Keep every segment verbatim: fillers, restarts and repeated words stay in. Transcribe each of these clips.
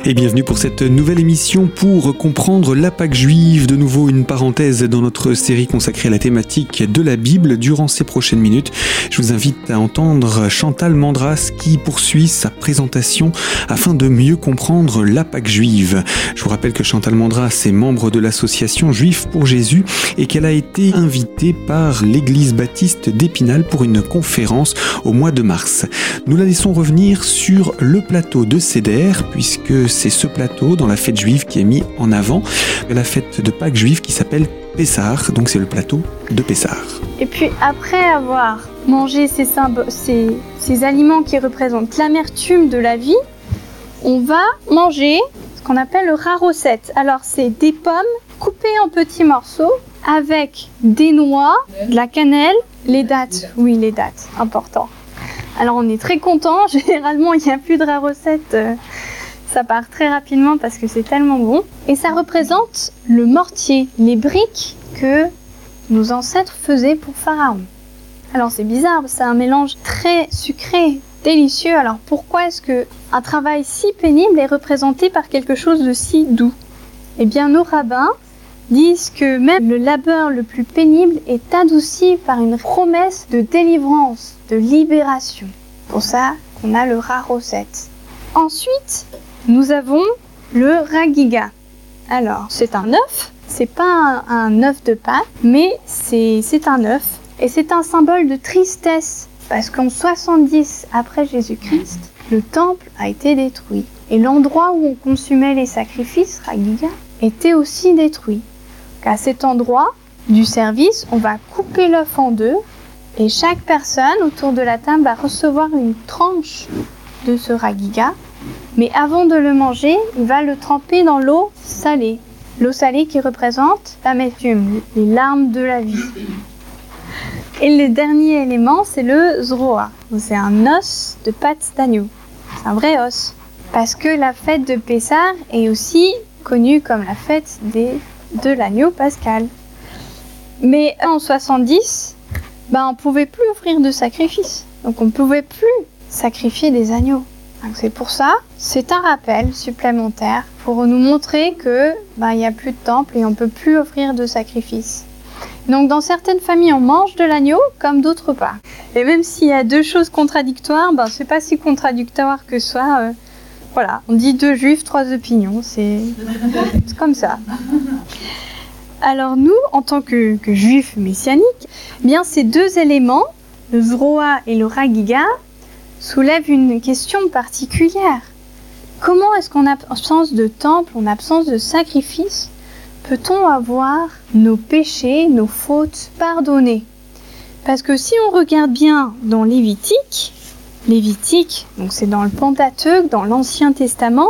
Et bienvenue pour cette nouvelle émission pour comprendre la Pâque juive. De nouveau une parenthèse dans notre série consacrée à la thématique de la Bible. Durant ces prochaines minutes, je vous invite à entendre Chantal Mandras qui poursuit sa présentation afin de mieux comprendre la Pâque juive. Je vous rappelle que Chantal Mandras est membre de l'association Juifs pour Jésus et qu'elle a été invitée par l'église baptiste d'Épinal pour une conférence au mois de mars. Nous la laissons revenir sur le plateau de Seder puisque c'est ce plateau dans la fête juive qui est mis en avant, la fête de Pâques juive qui s'appelle Pessah, donc c'est le plateau de Pessah. Et puis après avoir mangé ces, symboles, ces, ces aliments qui représentent l'amertume de la vie, on va manger ce qu'on appelle le rarosset. Alors c'est des pommes coupées en petits morceaux avec des noix, de la cannelle, les dattes, oui les dattes, important. Alors on est très content, généralement il n'y a plus de rarosset. Euh, Ça part très rapidement parce que c'est tellement bon. Et ça représente le mortier, les briques que nos ancêtres faisaient pour Pharaon. Alors c'est bizarre, c'est un mélange très sucré, délicieux. Alors pourquoi est-ce qu'un travail si pénible est représenté par quelque chose de si doux ? Eh bien nos rabbins disent que même le labeur le plus pénible est adouci par une promesse de délivrance, de libération. C'est pour ça qu'on a le rarosset. Ensuite, nous avons le ragiga. Alors, c'est un œuf, c'est pas un, un œuf de Pâques, mais c'est, c'est un œuf. Et c'est un symbole de tristesse, parce qu'en soixante-dix après Jésus-Christ, le temple a été détruit. Et l'endroit où on consumait les sacrifices, ragiga, était aussi détruit. À cet endroit du service, on va couper l'œuf en deux, et chaque personne autour de la table va recevoir une tranche de ce ragiga. Mais avant de le manger, il va le tremper dans l'eau salée. L'eau salée qui représente l'amertume, les larmes de la vie. Et le dernier élément, c'est le zroa. C'est un os de pâte d'agneau. C'est un vrai os. Parce que la fête de Pessah est aussi connue comme la fête des, de l'agneau pascal. Mais en soixante-dix, ben, on ne pouvait plus offrir de sacrifice. Donc on ne pouvait plus sacrifier des agneaux. Donc c'est pour ça, c'est un rappel supplémentaire pour nous montrer que ben, y a plus de temple et on ne peut plus offrir de sacrifice. Donc dans certaines familles, on mange de l'agneau comme d'autres pas. Et même s'il y a deux choses contradictoires, ben, c'est pas si contradictoire que ça. Euh, voilà, on dit deux juifs, trois opinions, c'est, c'est comme ça. Alors nous, en tant que, que juifs messianiques, eh bien ces deux éléments, le zroa et le ragiga, soulève une question particulière. Comment est-ce qu'en absence de temple, en absence de sacrifice, peut-on avoir nos péchés, nos fautes pardonnées ? Parce que si on regarde bien dans Lévitique, Lévitique, donc c'est dans le Pentateuque, dans l'Ancien Testament,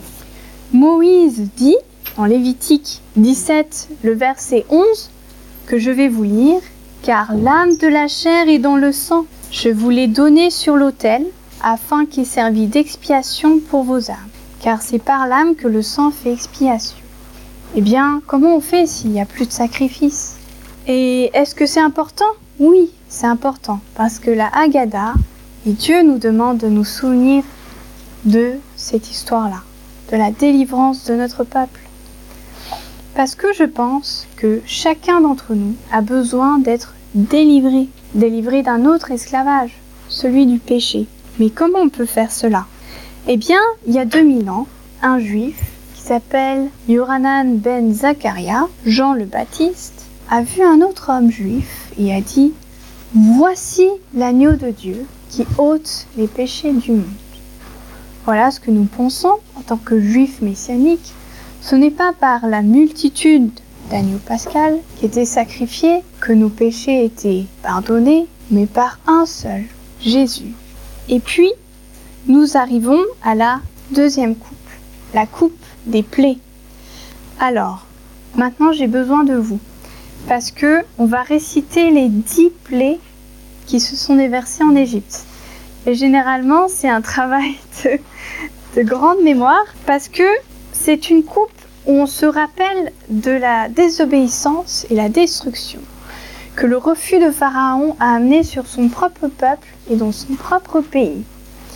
Moïse dit, en Lévitique dix-sept, le verset onze, que je vais vous lire, « Car l'âme de la chair est dans le sang. Je vous l'ai donné sur l'autel, afin qu'il servît d'expiation pour vos âmes. Car c'est par l'âme que le sang fait expiation. » Eh bien, comment on fait s'il n'y a plus de sacrifice ? Et est-ce que c'est important ? Oui, c'est important, parce que la Haggadah, et Dieu nous demande de nous souvenir de cette histoire-là, de la délivrance de notre peuple. Parce que je pense que chacun d'entre nous a besoin d'être délivré, délivré d'un autre esclavage, celui du péché. Mais comment on peut faire cela ? Eh bien, il y a deux mille ans, un juif qui s'appelle Yohanan ben Zacharia, Jean le Baptiste, a vu un autre homme juif et a dit « Voici l'agneau de Dieu qui ôte les péchés du monde. » Voilà ce que nous pensons en tant que juifs messianiques. Ce n'est pas par la multitude d'agneaux pascal qui étaient sacrifiés que nos péchés étaient pardonnés, mais par un seul, Jésus. Et puis, nous arrivons à la deuxième coupe, la coupe des plaies. Alors, maintenant j'ai besoin de vous, parce que on va réciter les dix plaies qui se sont déversées en Égypte. Et généralement, c'est un travail de, de grande mémoire, parce que c'est une coupe où on se rappelle de la désobéissance et la destruction que le refus de Pharaon a amené sur son propre peuple et dans son propre pays.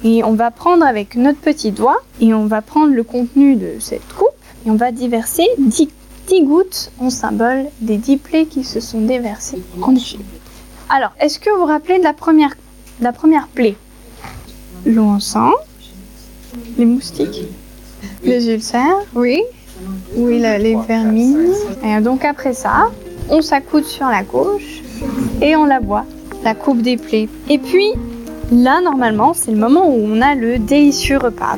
Et on va prendre avec notre petit doigt, et on va prendre le contenu de cette coupe, et on va déverser dix, dix gouttes en symbole des dix plaies qui se sont déversées en Égypte. Alors, est-ce que vous vous rappelez de la première, de la première plaie? L'eau en sang, les moustiques, les ulcères, oui, oui la, les vermines. Et donc après ça, on s'accoude sur la gauche et on la boit, la coupe des plaies. Et puis, là, normalement, c'est le moment où on a le délicieux repas.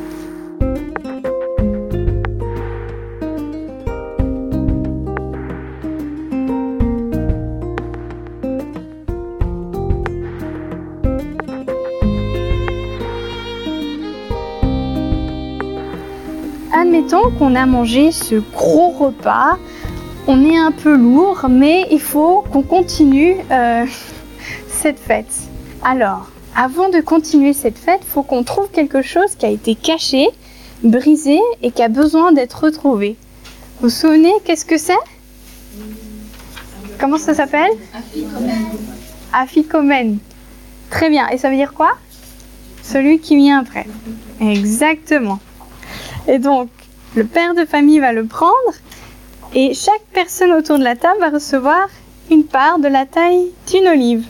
Admettons qu'on a mangé ce gros repas, on est un peu lourd, mais il faut qu'on continue euh, cette fête. Alors, avant de continuer cette fête, il faut qu'on trouve quelque chose qui a été caché, brisé et qui a besoin d'être retrouvé. Vous vous souvenez, qu'est-ce que c'est? Comment ça s'appelle? Aphikomène. Aphikomène. Très bien. Et ça veut dire quoi? Celui qui vient après. Exactement. Et donc, le père de famille va le prendre et chaque personne autour de la table va recevoir une part de la taille d'une olive.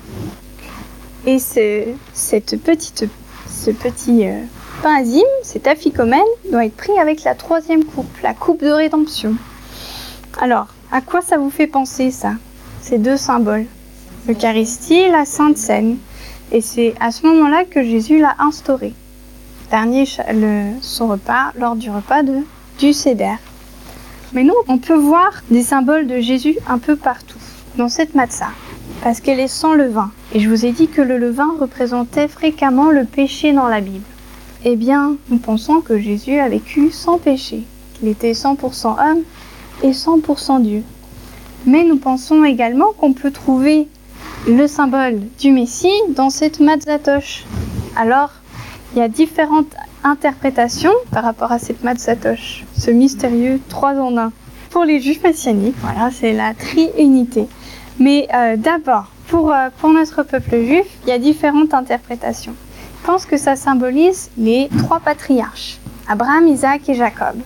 Et ce, cette petite, ce petit euh, pain azime, cet aphikomène, doit être pris avec la troisième coupe, la coupe de rédemption. Alors, à quoi ça vous fait penser ça? Ces deux symboles, l'Eucharistie et la Sainte Seine. Et c'est à ce moment-là que Jésus l'a instauré. Dernier le, son repas, lors du repas de, du Seder. Mais nous, on peut voir des symboles de Jésus un peu partout, dans cette matzah, parce qu'elle est sans levain. Et je vous ai dit que le levain représentait fréquemment le péché dans la Bible. Eh bien, nous pensons que Jésus a vécu sans péché, qu'il était cent pour cent homme et cent pour cent Dieu. Mais nous pensons également qu'on peut trouver le symbole du Messie dans cette matzatosh. Alors, il y a différentes interprétations par rapport à cette matzatosh, ce mystérieux trois en un. Pour les juifs messianiques, voilà, c'est la triunité. Mais euh, d'abord, pour, euh, pour notre peuple juif, il y a différentes interprétations. Je pense que ça symbolise les trois patriarches, Abraham, Isaac et Jacob.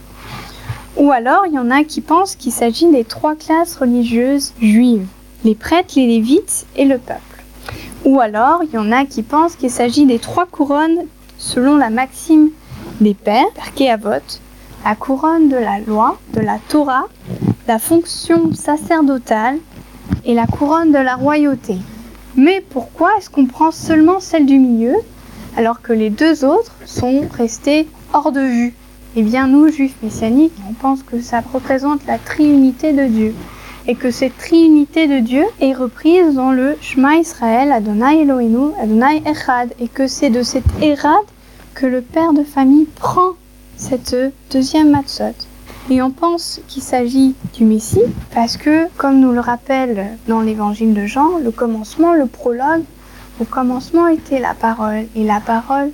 Ou alors, il y en a qui pensent qu'il s'agit des trois classes religieuses juives, les prêtres, les lévites et le peuple. Ou alors, il y en a qui pensent qu'il s'agit des trois couronnes selon la maxime des pères, Pirkei Avot, la couronne de la loi, de la Torah, la fonction sacerdotale et la couronne de la royauté. Mais pourquoi est-ce qu'on prend seulement celle du milieu, alors que les deux autres sont restés hors de vue? Eh bien, nous, juifs messianiques, on pense que ça représente la triunité de Dieu, et que cette triunité de Dieu est reprise dans le Shema Israël, Adonai Eloheinu, Adonai Echad, et que c'est de cet Echad que le père de famille prend cette deuxième matzot. Et on pense qu'il s'agit du Messie, parce que, comme nous le rappelle dans l'évangile de Jean, le commencement, le prologue, au commencement était la parole, et la parole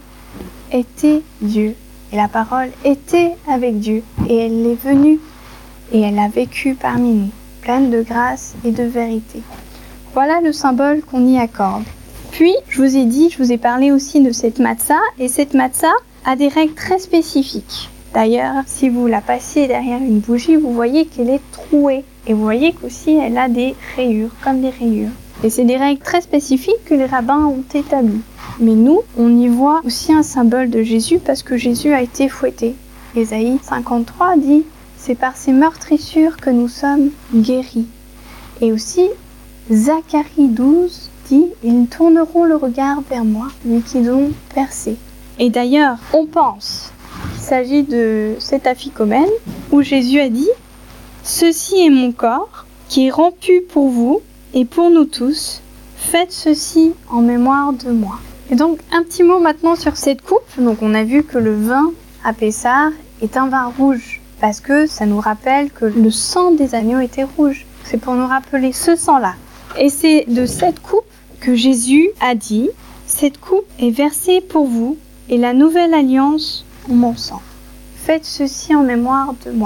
était Dieu, et la parole était avec Dieu, et elle est venue, et elle a vécu parmi nous, pleine de grâce et de vérité. Voilà le symbole qu'on y accorde. Puis, je vous ai dit, je vous ai parlé aussi de cette matzah, et cette matzah a des règles très spécifiques. D'ailleurs, si vous la passez derrière une bougie, vous voyez qu'elle est trouée. Et vous voyez qu'aussi elle a des rayures, comme des rayures. Et c'est des règles très spécifiques que les rabbins ont établies. Mais nous, on y voit aussi un symbole de Jésus parce que Jésus a été fouetté. Ésaïe cinquante-trois dit « C'est par ces meurtrissures que nous sommes guéris ». Et aussi, Zacharie douze dit « Ils tourneront le regard vers moi, lui qu'ils ont percé ». Et d'ailleurs, on pense qu'il s'agit de cet aphikomène où Jésus a dit « Ceci est mon corps qui est rompu pour vous et pour nous tous. Faites ceci en mémoire de moi. » Et donc, un petit mot maintenant sur cette coupe. Donc, on a vu que le vin à Pessah est un vin rouge parce que ça nous rappelle que le sang des agneaux était rouge. C'est pour nous rappeler ce sang-là. Et c'est de cette coupe que Jésus a dit « Cette coupe est versée pour vous et la nouvelle alliance en mon sang. Faites ceci en mémoire de moi. »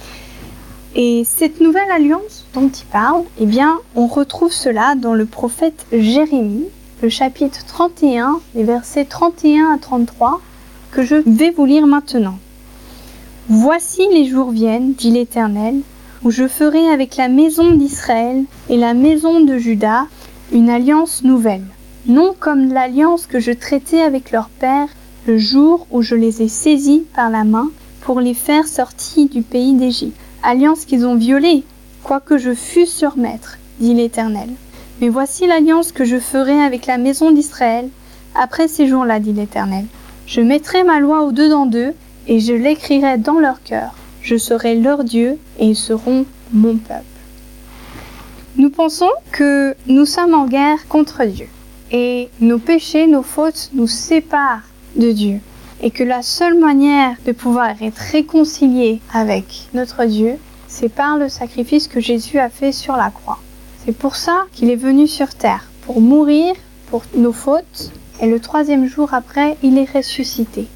Et cette nouvelle alliance dont il parle, eh bien, on retrouve cela dans le prophète Jérémie, le chapitre trente et un, les versets trente et un à trente-trois, que je vais vous lire maintenant. « Voici les jours viennent, dit l'Éternel, où je ferai avec la maison d'Israël et la maison de Juda une alliance nouvelle, non comme l'alliance que je traitais avec leur père le jour où je les ai saisis par la main pour les faire sortir du pays d'Égypte. Alliance qu'ils ont violée, quoique je fusse leur maître, dit l'Éternel. Mais voici l'alliance que je ferai avec la maison d'Israël après ces jours-là, dit l'Éternel. Je mettrai ma loi au-dedans d'eux et je l'écrirai dans leur cœur. Je serai leur Dieu et ils seront mon peuple. » Nous pensons que nous sommes en guerre contre Dieu et nos péchés, nos fautes nous séparent de Dieu et que la seule manière de pouvoir être réconcilié avec notre Dieu, c'est par le sacrifice que Jésus a fait sur la croix. C'est pour ça qu'il est venu sur terre, pour mourir pour nos fautes et le troisième jour après, il est ressuscité.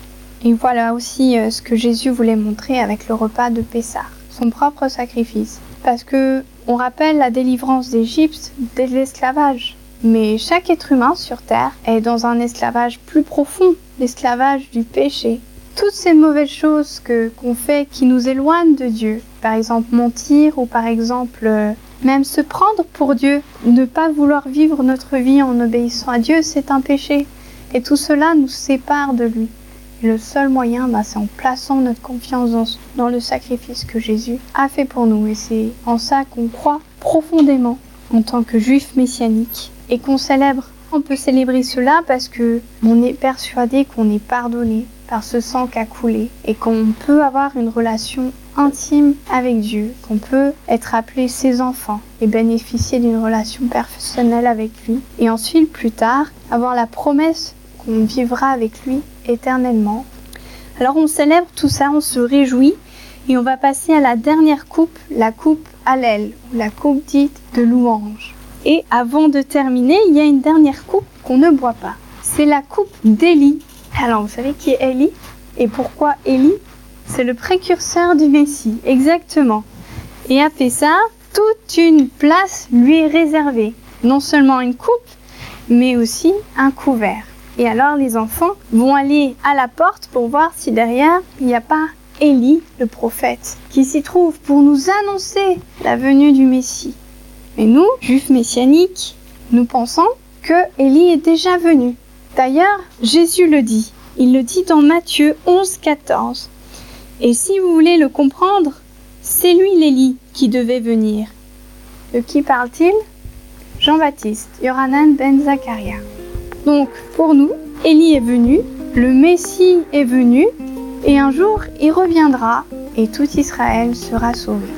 Et voilà aussi euh, ce que Jésus voulait montrer avec le repas de Pessah, son propre sacrifice. Parce que on rappelle la délivrance d'Égypte de l'esclavage. Mais chaque être humain sur terre est dans un esclavage plus profond, l'esclavage du péché. Toutes ces mauvaises choses que, qu'on fait qui nous éloignent de Dieu, par exemple mentir ou par exemple euh, même se prendre pour Dieu, ne pas vouloir vivre notre vie en obéissant à Dieu, c'est un péché. Et tout cela nous sépare de lui. Et le seul moyen, bah, c'est en plaçant notre confiance dans, dans le sacrifice que Jésus a fait pour nous. Et c'est en ça qu'on croit profondément en tant que juif messianique et qu'on célèbre. On peut célébrer cela parce que on est persuadé qu'on est pardonné par ce sang qui a coulé et qu'on peut avoir une relation intime avec Dieu, qu'on peut être appelé ses enfants et bénéficier d'une relation personnelle avec lui. Et ensuite, plus tard, avoir la promesse qu'on vivra avec lui éternellement. Alors on célèbre tout ça, on se réjouit et on va passer à la dernière coupe, la coupe Hallel, ou la coupe dite de louange. Et avant de terminer, il y a une dernière coupe qu'on ne boit pas. C'est la coupe d'Élie. Alors vous savez qui est Élie? Et pourquoi Élie? C'est le précurseur du Messie, exactement. Et à Pessah, toute une place lui est réservée. Non seulement une coupe, mais aussi un couvert. Et alors les enfants vont aller à la porte pour voir si derrière il n'y a pas Élie, le prophète, qui s'y trouve pour nous annoncer la venue du Messie. Mais nous, juifs messianiques, nous pensons que Élie est déjà venu. D'ailleurs, Jésus le dit. Il le dit dans Matthieu onze, quatorze. Et si vous voulez le comprendre, c'est lui l'Élie qui devait venir. De qui parle-t-il? Jean-Baptiste, Yohanan ben Zacharia. Donc, pour nous, Élie est venu, le Messie est venu, et un jour, il reviendra, et tout Israël sera sauvé.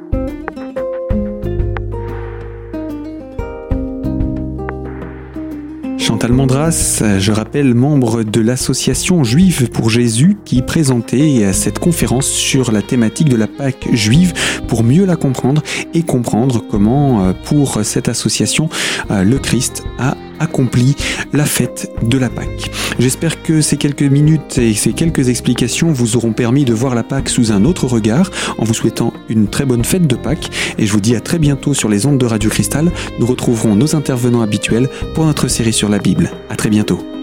Chantal Mandras, je rappelle, membre de l'association Juive pour Jésus, qui présentait cette conférence sur la thématique de la Pâque juive pour mieux la comprendre et comprendre comment, pour cette association, le Christ a accompli la fête de la Pâque. J'espère que ces quelques minutes et ces quelques explications vous auront permis de voir la Pâque sous un autre regard, en vous souhaitant une très bonne fête de Pâques, et je vous dis à très bientôt sur les ondes de Radio Cristal. Nous retrouverons nos intervenants habituels pour notre série sur la Bible. À très bientôt.